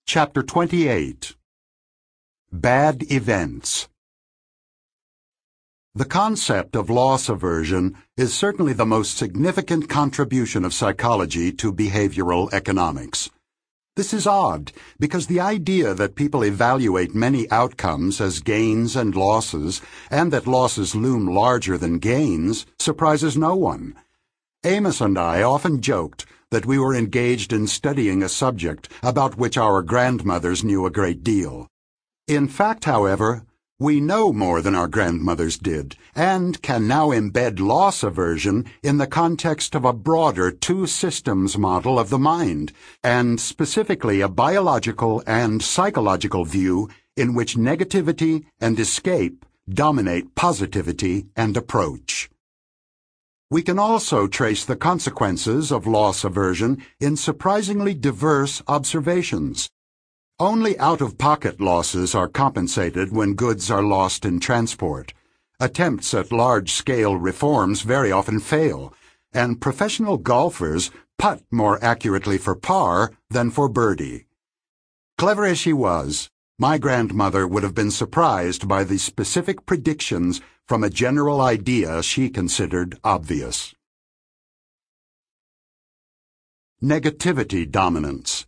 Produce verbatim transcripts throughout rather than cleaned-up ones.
Chapter twenty-eight. Bad Events. The concept of loss aversion is certainly the most significant contribution of psychology to behavioral economics. This is odd, because the idea that people evaluate many outcomes as gains and losses, and that losses loom larger than gains, surprises no one. Amos and I often joked that we were engaged in studying a subject about which our grandmothers knew a great deal. In fact, however, we know more than our grandmothers did, and can now embed loss aversion in the context of a broader two-systems model of the mind, and specifically a biological and psychological view in which negativity and escape dominate positivity and approach. We can also trace the consequences of loss aversion in surprisingly diverse observations. Only out-of-pocket losses are compensated when goods are lost in transport. Attempts at large-scale reforms very often fail, and professional golfers putt more accurately for par than for birdie. Clever as she was, my grandmother would have been surprised by the specific predictions from a general idea she considered obvious. Negativity dominance.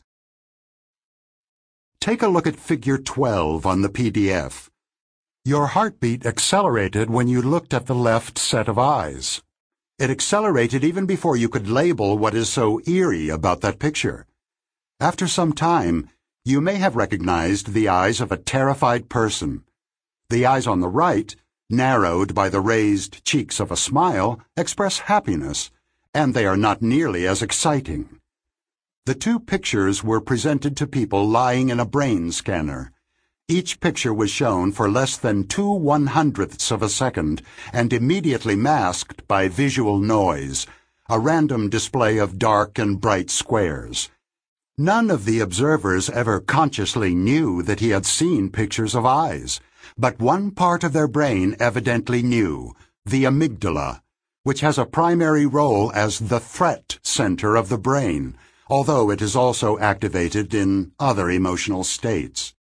Take a look at Figure twelve on the P D F. Your heartbeat accelerated when you looked at the left set of eyes. It accelerated even before you could label what is so eerie about that picture. After some time, you may have recognized the eyes of a terrified person. The eyes on the right, narrowed by the raised cheeks of a smile, express happiness, and they are not nearly as exciting. The two pictures were presented to people lying in a brain scanner. Each picture was shown for less than two one-hundredths of a second and immediately masked by visual noise, a random display of dark and bright squares. None of the observers ever consciously knew that he had seen pictures of eyes, but one part of their brain evidently knew, the amygdala, which has a primary role as the threat center of the brain, although it is also activated in other emotional states.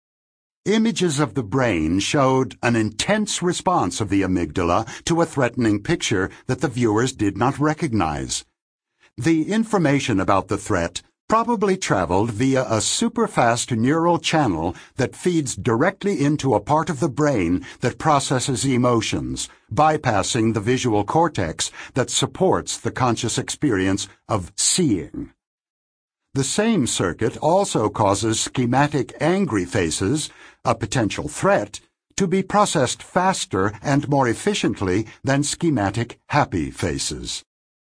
Images of the brain showed an intense response of the amygdala to a threatening picture that the viewers did not recognize. The information about the threat probably traveled via a superfast neural channel that feeds directly into a part of the brain that processes emotions, bypassing the visual cortex that supports the conscious experience of seeing. The same circuit also causes schematic angry faces, a potential threat, to be processed faster and more efficiently than schematic happy faces.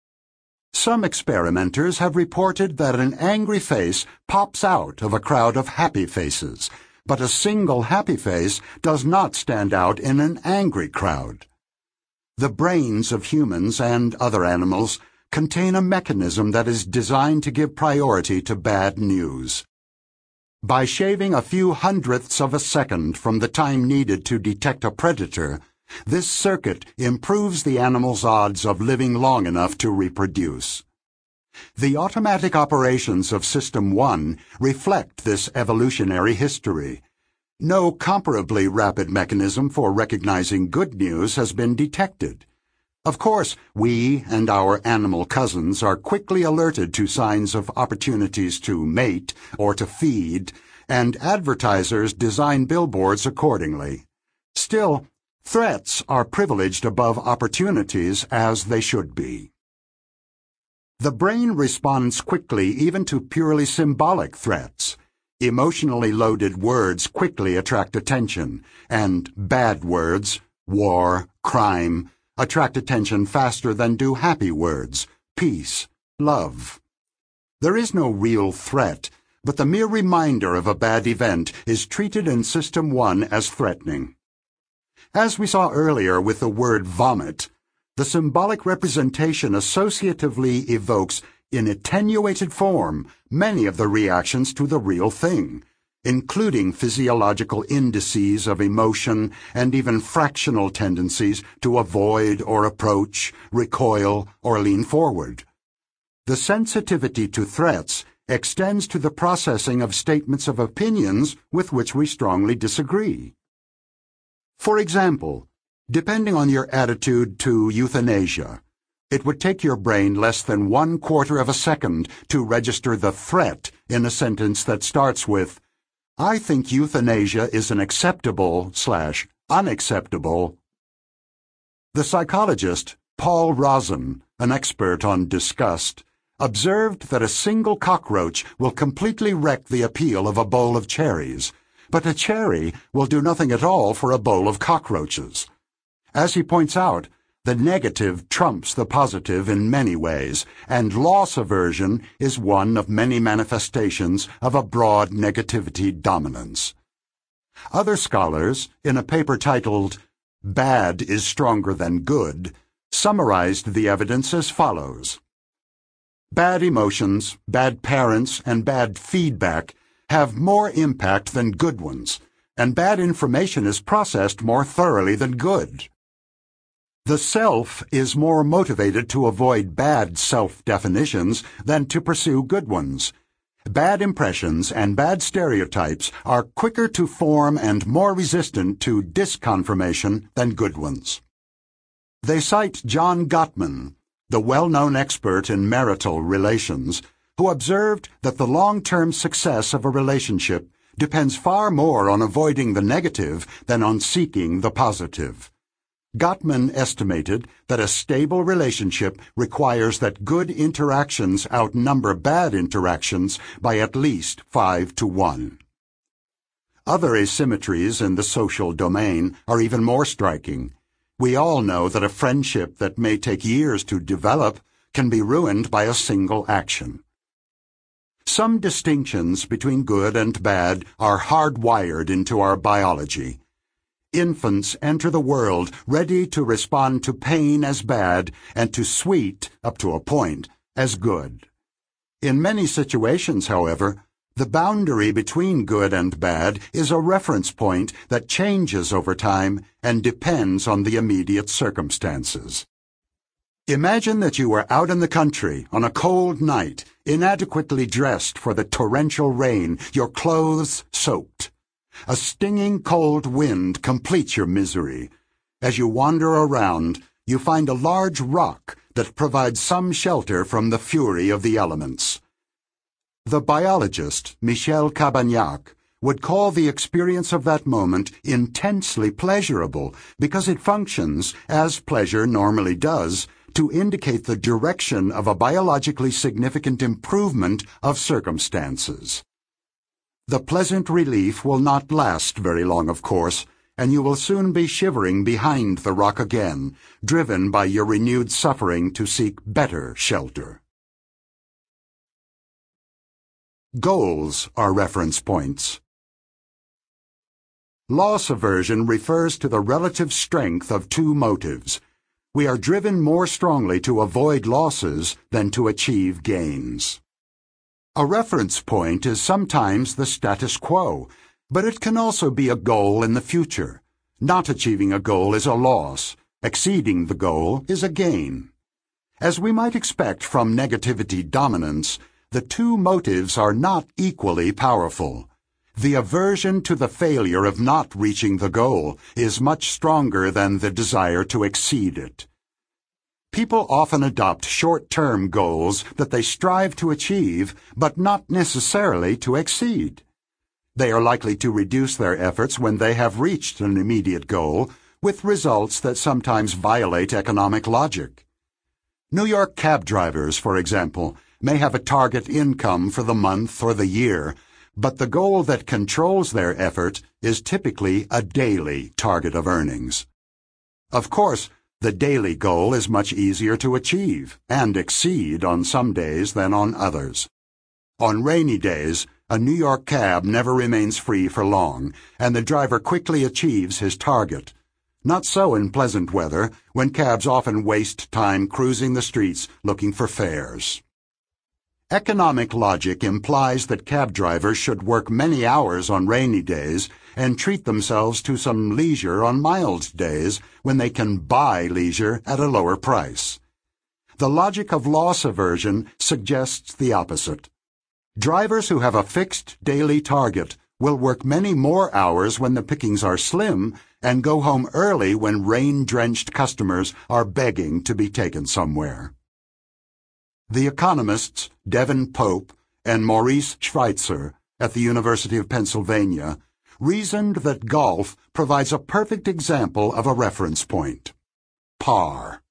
Some experimenters have reported that an angry face pops out of a crowd of happy faces, but a single happy face does not stand out in an angry crowd. The brains of humans and other animals contain a mechanism that is designed to give priority to bad news. By shaving a few hundredths of a second from the time needed to detect a predator, this circuit improves the animal's odds of living long enough to reproduce. The automatic operations of System one reflect this evolutionary history. No comparably rapid mechanism for recognizing good news has been detected. Of course, we and our animal cousins are quickly alerted to signs of opportunities to mate or to feed, and advertisers design billboards accordingly. Still, threats are privileged above opportunities, as they should be. The brain responds quickly even to purely symbolic threats. Emotionally loaded words quickly attract attention, and bad words, war, crime, attract attention faster than do happy words, peace, love. There is no real threat, but the mere reminder of a bad event is treated in System one as threatening. As we saw earlier with the word vomit, the symbolic representation associatively evokes, in attenuated form, many of the reactions to the real thing, including physiological indices of emotion and even fractional tendencies to avoid or approach, recoil, or lean forward. The sensitivity to threats extends to the processing of statements of opinions with which we strongly disagree. For example, depending on your attitude to euthanasia, it would take your brain less than one quarter of a second to register the threat in a sentence that starts with, "I think euthanasia is an acceptable slash unacceptable." The psychologist Paul Rozin, an expert on disgust, observed that a single cockroach will completely wreck the appeal of a bowl of cherries, but a cherry will do nothing at all for a bowl of cockroaches. As he points out, the negative trumps the positive in many ways, and loss aversion is one of many manifestations of a broad negativity dominance. Other scholars, in a paper titled "Bad is Stronger Than Good," summarized the evidence as follows. Bad emotions, bad parents, and bad feedback have more impact than good ones, and bad information is processed more thoroughly than good. The self is more motivated to avoid bad self-definitions than to pursue good ones. Bad impressions and bad stereotypes are quicker to form and more resistant to disconfirmation than good ones. They cite John Gottman, the well-known expert in marital relations, who observed that the long-term success of a relationship depends far more on avoiding the negative than on seeking the positive. Gottman estimated that a stable relationship requires that good interactions outnumber bad interactions by at least five to one. Other asymmetries in the social domain are even more striking. We all know that a friendship that may take years to develop can be ruined by a single action. Some distinctions between good and bad are hardwired into our biology. Infants enter the world ready to respond to pain as bad and to sweet, up to a point, as good. In many situations, however, the boundary between good and bad is a reference point that changes over time and depends on the immediate circumstances. Imagine that you are out in the country on a cold night, inadequately dressed for the torrential rain, your clothes soaked. A stinging cold wind completes your misery. As you wander around, you find a large rock that provides some shelter from the fury of the elements. The biologist, Michel Cabagnac, would call the experience of that moment intensely pleasurable because it functions, as pleasure normally does, to indicate the direction of a biologically significant improvement of circumstances. The pleasant relief will not last very long, of course, and you will soon be shivering behind the rock again, driven by your renewed suffering to seek better shelter. Goals are reference points. Loss aversion refers to the relative strength of two motives. We are driven more strongly to avoid losses than to achieve gains. A reference point is sometimes the status quo, but it can also be a goal in the future. Not achieving a goal is a loss. Exceeding the goal is a gain. As we might expect from negativity dominance, the two motives are not equally powerful. The aversion to the failure of not reaching the goal is much stronger than the desire to exceed it. People often adopt short-term goals that they strive to achieve, but not necessarily to exceed. They are likely to reduce their efforts when they have reached an immediate goal, with results that sometimes violate economic logic. New York cab drivers, for example, may have a target income for the month or the year, but the goal that controls their effort is typically a daily target of earnings. Of course, the daily goal is much easier to achieve and exceed on some days than on others. On rainy days, a New York cab never remains free for long, and the driver quickly achieves his target. Not so in pleasant weather, when cabs often waste time cruising the streets looking for fares. Economic logic implies that cab drivers should work many hours on rainy days and treat themselves to some leisure on mild days when they can buy leisure at a lower price. The logic of loss aversion suggests the opposite. Drivers who have a fixed daily target will work many more hours when the pickings are slim and go home early when rain-drenched customers are begging to be taken somewhere. The economists Devin Pope and Maurice Schweitzer at the University of Pennsylvania reasoned that golf provides a perfect example of a reference point: par.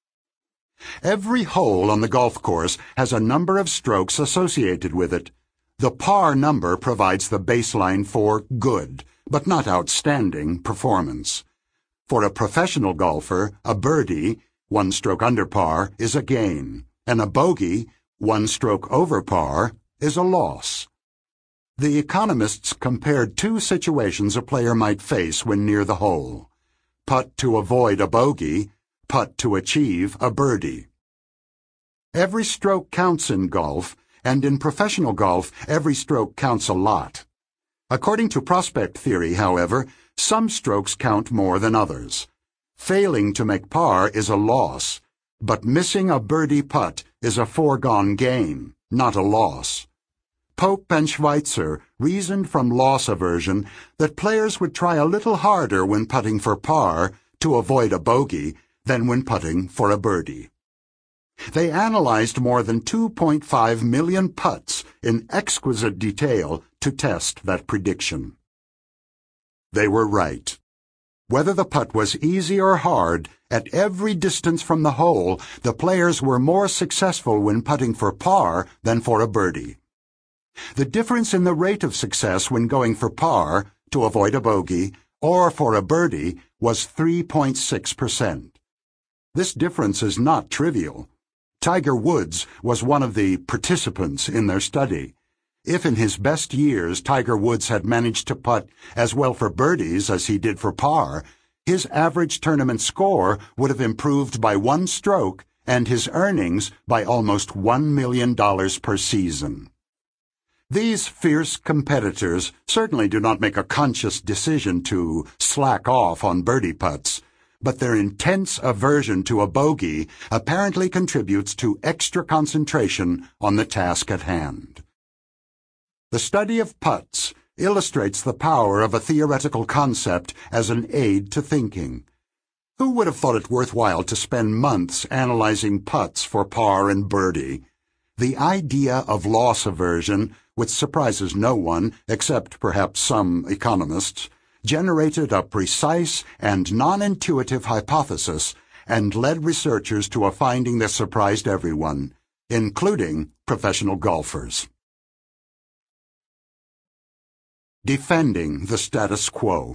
Every hole on the golf course has a number of strokes associated with it. The par number provides the baseline for good, but not outstanding, performance. For a professional golfer, a birdie, one stroke under par, is a gain, and a bogey, one stroke over par, is a loss. The economists compared two situations a player might face when near the hole: putt to avoid a bogey, putt to achieve a birdie. Every stroke counts in golf, and in professional golf, every stroke counts a lot. According to prospect theory, however, some strokes count more than others. Failing to make par is a loss, but missing a birdie putt is a foregone gain, not a loss. Pope and Schweitzer reasoned from loss aversion that players would try a little harder when putting for par to avoid a bogey than when putting for a birdie. They analyzed more than two point five million putts in exquisite detail to test that prediction. They were right. Whether the putt was easy or hard, at every distance from the hole, the players were more successful when putting for par than for a birdie. The difference in the rate of success when going for par, to avoid a bogey, or for a birdie was three point six percent. This difference is not trivial. Tiger Woods was one of the participants in their study. If in his best years Tiger Woods had managed to putt as well for birdies as he did for par, his average tournament score would have improved by one stroke and his earnings by almost one million dollars per season. These fierce competitors certainly do not make a conscious decision to slack off on birdie putts, but their intense aversion to a bogey apparently contributes to extra concentration on the task at hand. The study of putts illustrates the power of a theoretical concept as an aid to thinking. Who would have thought it worthwhile to spend months analyzing putts for par and birdie? The idea of loss aversion, which surprises no one except perhaps some economists, generated a precise and non-intuitive hypothesis and led researchers to a finding that surprised everyone, including professional golfers. Defending the status quo.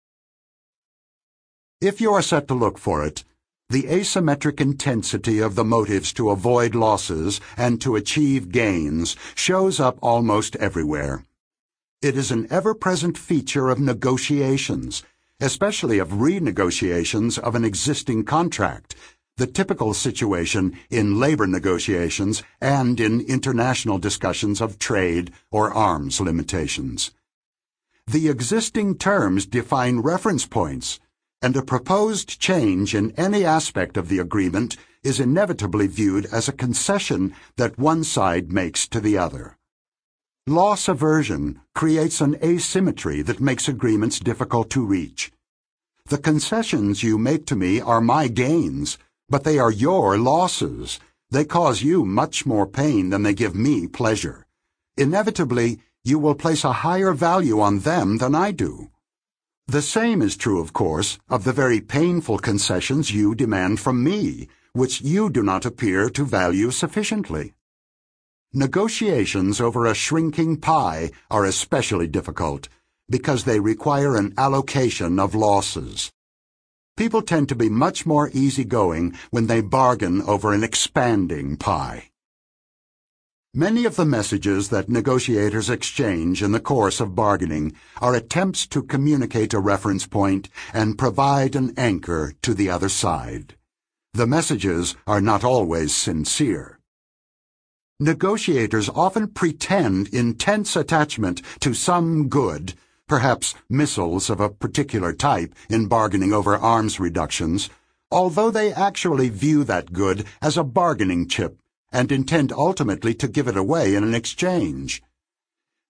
If you are set to look for it, the asymmetric intensity of the motives to avoid losses and to achieve gains shows up almost everywhere. It is an ever-present feature of negotiations, especially of renegotiations of an existing contract, the typical situation in labor negotiations and in international discussions of trade or arms limitations. The existing terms define reference points, and a proposed change in any aspect of the agreement is inevitably viewed as a concession that one side makes to the other. Loss aversion creates an asymmetry that makes agreements difficult to reach. The concessions you make to me are my gains, but they are your losses. They cause you much more pain than they give me pleasure. Inevitably, you will place a higher value on them than I do. The same is true, of course, of the very painful concessions you demand from me, which you do not appear to value sufficiently. Negotiations over a shrinking pie are especially difficult because they require an allocation of losses. People tend to be much more easygoing when they bargain over an expanding pie. Many of the messages that negotiators exchange in the course of bargaining are attempts to communicate a reference point and provide an anchor to the other side. The messages are not always sincere. Negotiators often pretend intense attachment to some good, perhaps missiles of a particular type in bargaining over arms reductions, although they actually view that good as a bargaining chip and intend ultimately to give it away in an exchange.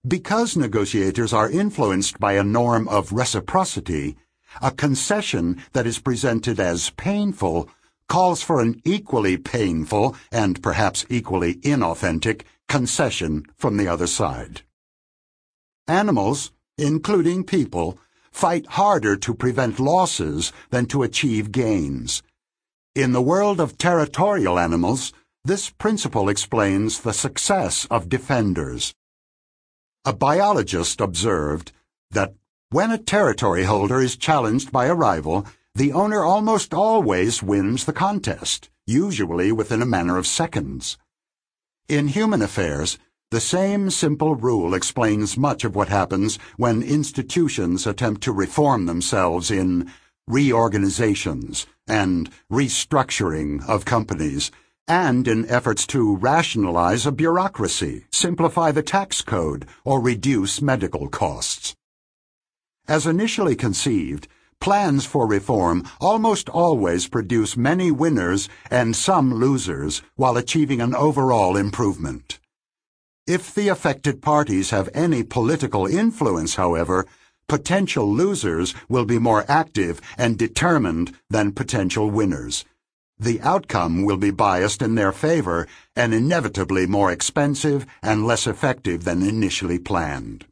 Because negotiators are influenced by a norm of reciprocity, a concession that is presented as painful calls for an equally painful and perhaps equally inauthentic concession from the other side. Animals, including people, fight harder to prevent losses than to achieve gains. In the world of territorial animals, this principle explains the success of defenders. A biologist observed that when a territory holder is challenged by a rival, the owner almost always wins the contest, usually within a matter of seconds. In human affairs, the same simple rule explains much of what happens when institutions attempt to reform themselves in reorganizations and restructuring of companies, and in efforts to rationalize a bureaucracy, simplify the tax code, or reduce medical costs. As initially conceived, plans for reform almost always produce many winners and some losers while achieving an overall improvement. If the affected parties have any political influence, however, potential losers will be more active and determined than potential winners. The outcome will be biased in their favor and inevitably more expensive and less effective than initially planned.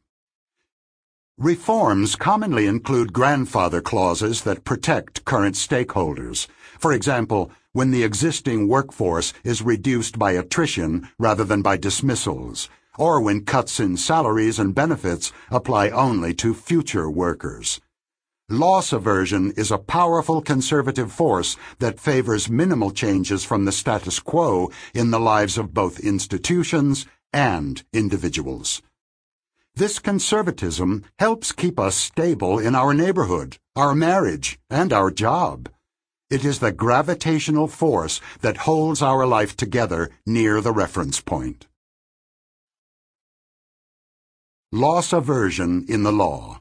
Reforms commonly include grandfather clauses that protect current stakeholders. For example, when the existing workforce is reduced by attrition rather than by dismissals, or when cuts in salaries and benefits apply only to future workers. Loss aversion is a powerful conservative force that favors minimal changes from the status quo in the lives of both institutions and individuals. This conservatism helps keep us stable in our neighborhood, our marriage, and our job. It is the gravitational force that holds our life together near the reference point. Loss aversion in the law.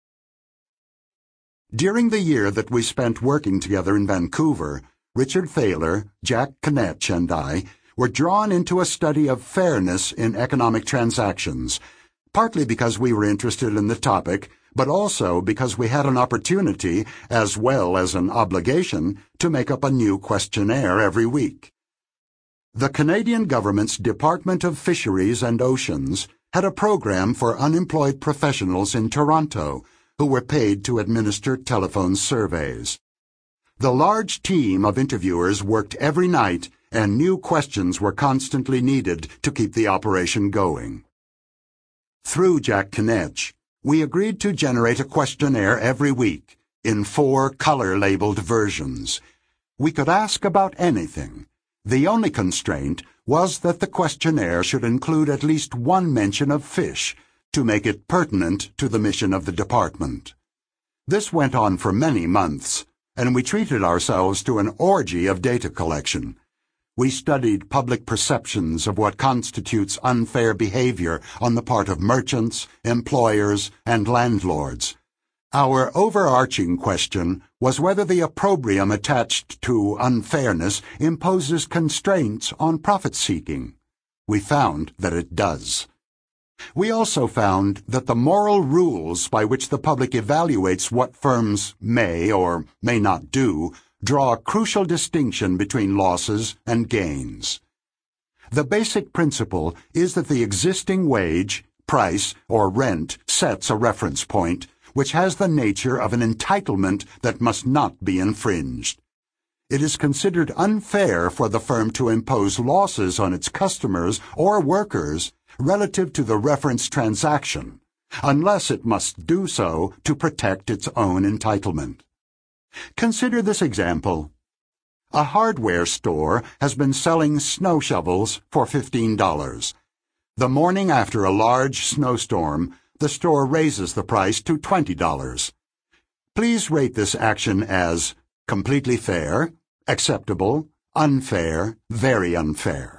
During the year that we spent working together in Vancouver, Richard Thaler, Jack Knetch, and I were drawn into a study of fairness in economic transactions, partly because we were interested in the topic, but also because we had an opportunity, as well as an obligation, to make up a new questionnaire every week. The Canadian government's Department of Fisheries and Oceans had a program for unemployed professionals in Toronto who were paid to administer telephone surveys. The large team of interviewers worked every night, and new questions were constantly needed to keep the operation going. Through Jack Knetch, we agreed to generate a questionnaire every week in four color-labeled versions. We could ask about anything. The only constraint was that the questionnaire should include at least one mention of fish to make it pertinent to the mission of the department. This went on for many months, and we treated ourselves to an orgy of data collection. We studied public perceptions of what constitutes unfair behavior on the part of merchants, employers, and landlords. Our overarching question was whether the opprobrium attached to unfairness imposes constraints on profit-seeking. We found that it does. We also found that the moral rules by which the public evaluates what firms may or may not do draw a crucial distinction between losses and gains. The basic principle is that the existing wage, price, or rent sets a reference point, which has the nature of an entitlement that must not be infringed. It is considered unfair for the firm to impose losses on its customers or workers relative to the reference transaction, unless it must do so to protect its own entitlement. Consider this example. A hardware store has been selling snow shovels for fifteen dollars. The morning after a large snowstorm, the store raises the price to twenty dollars. Please rate this action as completely fair, acceptable, unfair, very unfair.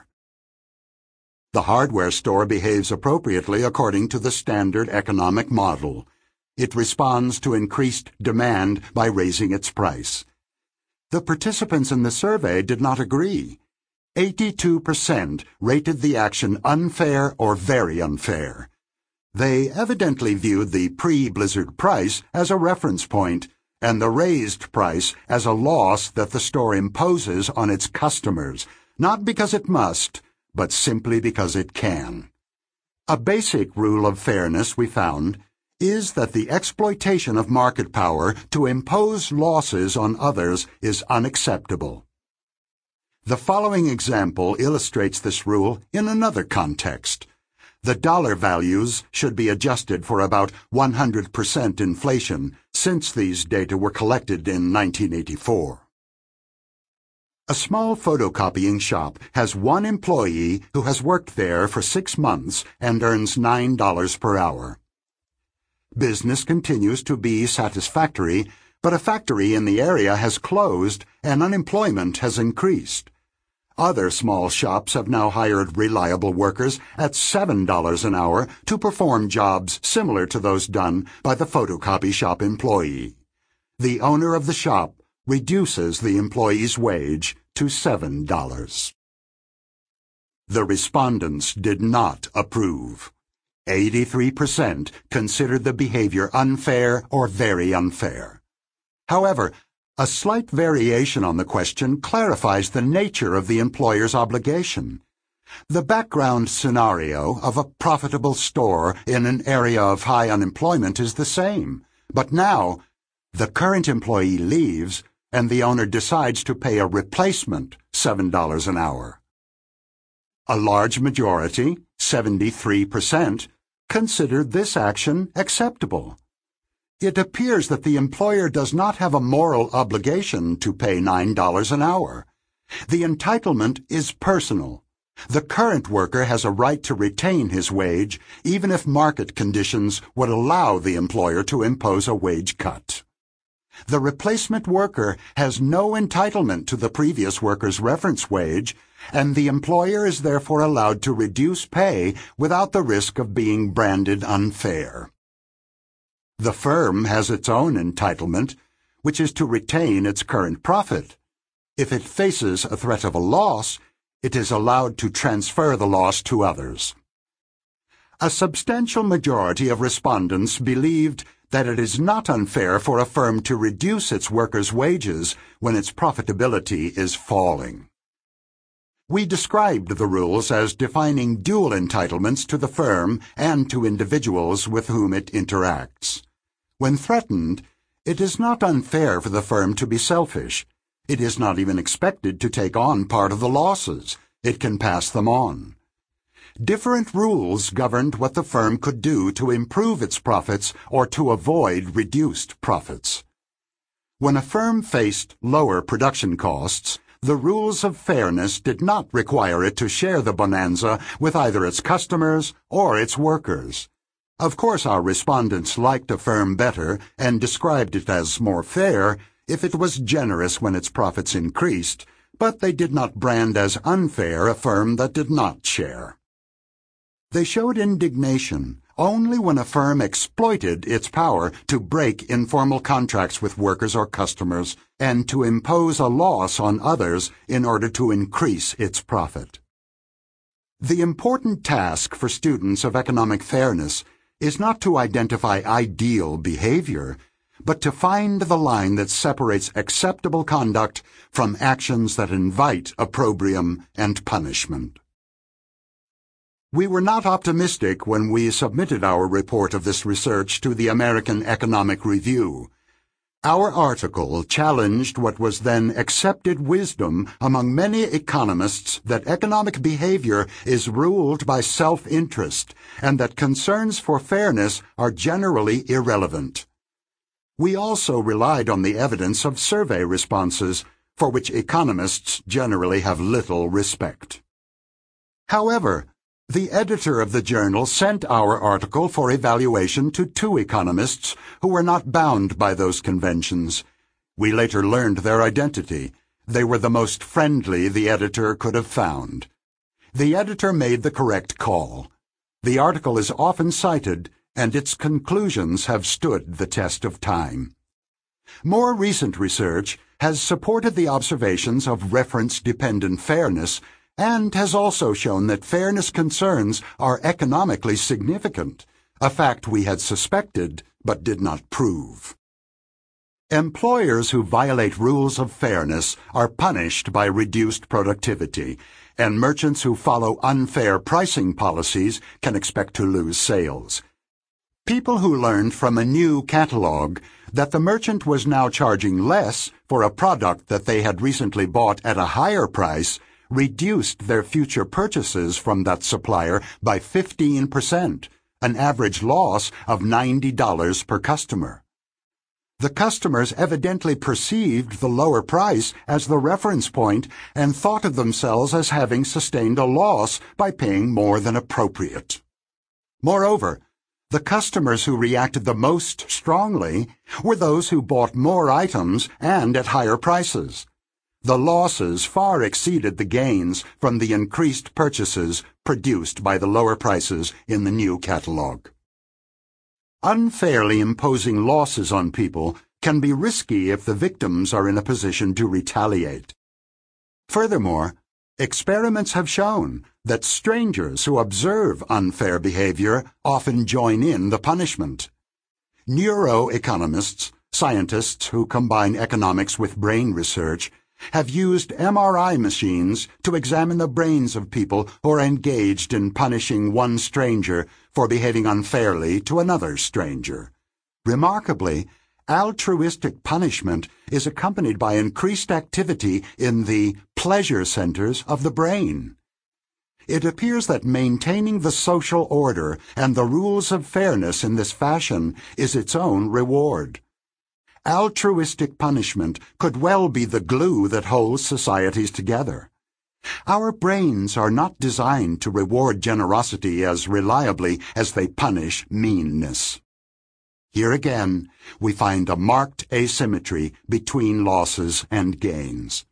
The hardware store behaves appropriately according to the standard economic model. It responds to increased demand by raising its price. The participants in the survey did not agree. eighty-two percent rated the action unfair or very unfair. They evidently viewed the pre-blizzard price as a reference point and the raised price as a loss that the store imposes on its customers, not because it must, but simply because it can. A basic rule of fairness, we found, is that the exploitation of market power to impose losses on others is unacceptable. The following example illustrates this rule in another context. The dollar values should be adjusted for about one hundred percent inflation, since these data were collected in nineteen eighty-four. A small photocopying shop has one employee who has worked there for six months and earns nine dollars per hour. Business continues to be satisfactory, but a factory in the area has closed and unemployment has increased. Other small shops have now hired reliable workers at seven dollars an hour to perform jobs similar to those done by the photocopy shop employee. The owner of the shop reduces the employee's wage to seven dollars. The respondents did not approve. eighty-three percent considered the behavior unfair or very unfair. However, a slight variation on the question clarifies the nature of the employer's obligation. The background scenario of a profitable store in an area of high unemployment is the same, but now the current employee leaves and the owner decides to pay a replacement seven dollars an hour. A large majority, seventy-three percent, considered this action acceptable. It appears that the employer does not have a moral obligation to pay nine dollars an hour. The entitlement is personal. The current worker has a right to retain his wage, even if market conditions would allow the employer to impose a wage cut. The replacement worker has no entitlement to the previous worker's reference wage, and the employer is therefore allowed to reduce pay without the risk of being branded unfair. The firm has its own entitlement, which is to retain its current profit. If it faces a threat of a loss, it is allowed to transfer the loss to others. A substantial majority of respondents believed that it is not unfair for a firm to reduce its workers' wages when its profitability is falling. We described the rules as defining dual entitlements to the firm and to individuals with whom it interacts. When threatened, it is not unfair for the firm to be selfish. It is not even expected to take on part of the losses. It can pass them on. Different rules governed what the firm could do to improve its profits or to avoid reduced profits. When a firm faced lower production costs, the rules of fairness did not require it to share the bonanza with either its customers or its workers. Of course, our respondents liked a firm better and described it as more fair if it was generous when its profits increased, but they did not brand as unfair a firm that did not share. They showed indignation only when a firm exploited its power to break informal contracts with workers or customers and to impose a loss on others in order to increase its profit. The important task for students of economic fairness is not to identify ideal behavior, but to find the line that separates acceptable conduct from actions that invite opprobrium and punishment. We were not optimistic when we submitted our report of this research to the American Economic Review. Our article challenged what was then accepted wisdom among many economists that economic behavior is ruled by self-interest and that concerns for fairness are generally irrelevant. We also relied on the evidence of survey responses, for which economists generally have little respect. However, the editor of the journal sent our article for evaluation to two economists who were not bound by those conventions. We later learned their identity. They were the most friendly the editor could have found. The editor made the correct call. The article is often cited, and its conclusions have stood the test of time. More recent research has supported the observations of reference-dependent fairness and has also shown that fairness concerns are economically significant, a fact we had suspected but did not prove. Employers who violate rules of fairness are punished by reduced productivity, and merchants who follow unfair pricing policies can expect to lose sales. People who learned from a new catalog that the merchant was now charging less for a product that they had recently bought at a higher price reduced their future purchases from that supplier by fifteen percent, an average loss of ninety dollars per customer. The customers evidently perceived the lower price as the reference point and thought of themselves as having sustained a loss by paying more than appropriate. Moreover, the customers who reacted the most strongly were those who bought more items and at higher prices. The losses far exceeded the gains from the increased purchases produced by the lower prices in the new catalog. Unfairly imposing losses on people can be risky if the victims are in a position to retaliate. Furthermore, experiments have shown that strangers who observe unfair behavior often join in the punishment. Neuroeconomists, scientists who combine economics with brain research, have used M R I machines to examine the brains of people who are engaged in punishing one stranger for behaving unfairly to another stranger. Remarkably, altruistic punishment is accompanied by increased activity in the pleasure centers of the brain. It appears that maintaining the social order and the rules of fairness in this fashion is its own reward. Altruistic punishment could well be the glue that holds societies together. Our brains are not designed to reward generosity as reliably as they punish meanness. Here again, we find a marked asymmetry between losses and gains.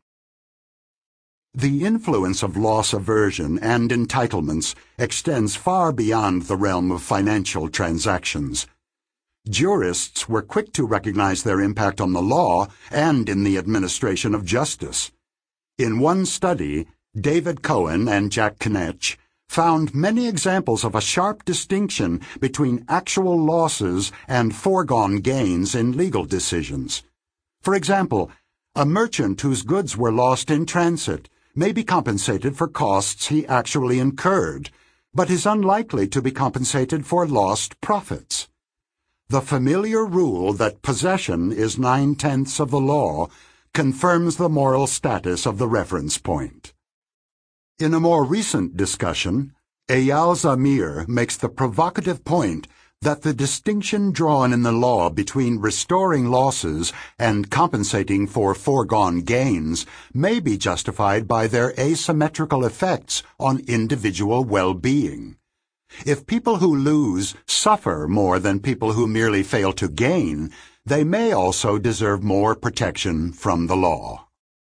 The influence of loss aversion and entitlements extends far beyond the realm of financial transactions. Jurists were quick to recognize their impact on the law and in the administration of justice. In one study, David Cohen and Jack Knetch found many examples of a sharp distinction between actual losses and foregone gains in legal decisions. For example, a merchant whose goods were lost in transit may be compensated for costs he actually incurred, but is unlikely to be compensated for lost profits. The familiar rule that possession is nine-tenths of the law confirms the moral status of the reference point. In a more recent discussion, Eyal Zamir makes the provocative point that the distinction drawn in the law between restoring losses and compensating for foregone gains may be justified by their asymmetrical effects on individual well-being. If people who lose suffer more than people who merely fail to gain, they may also deserve more protection from the law.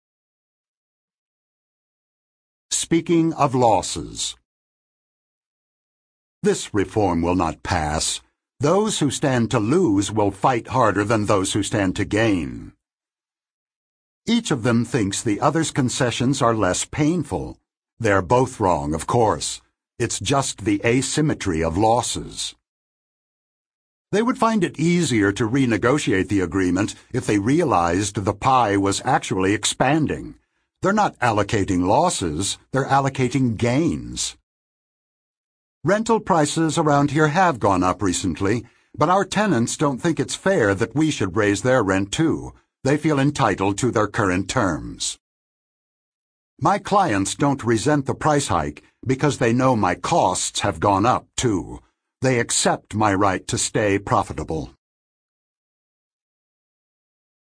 Speaking of losses. This reform will not pass. Those who stand to lose will fight harder than those who stand to gain. Each of them thinks the other's concessions are less painful. They're both wrong, of course. It's just the asymmetry of losses. They would find it easier to renegotiate the agreement if they realized the pie was actually expanding. They're not allocating losses, they're allocating gains. Rental prices around here have gone up recently, but our tenants don't think it's fair that we should raise their rent too. They feel entitled to their current terms. My clients don't resent the price hike because they know my costs have gone up too. They accept my right to stay profitable.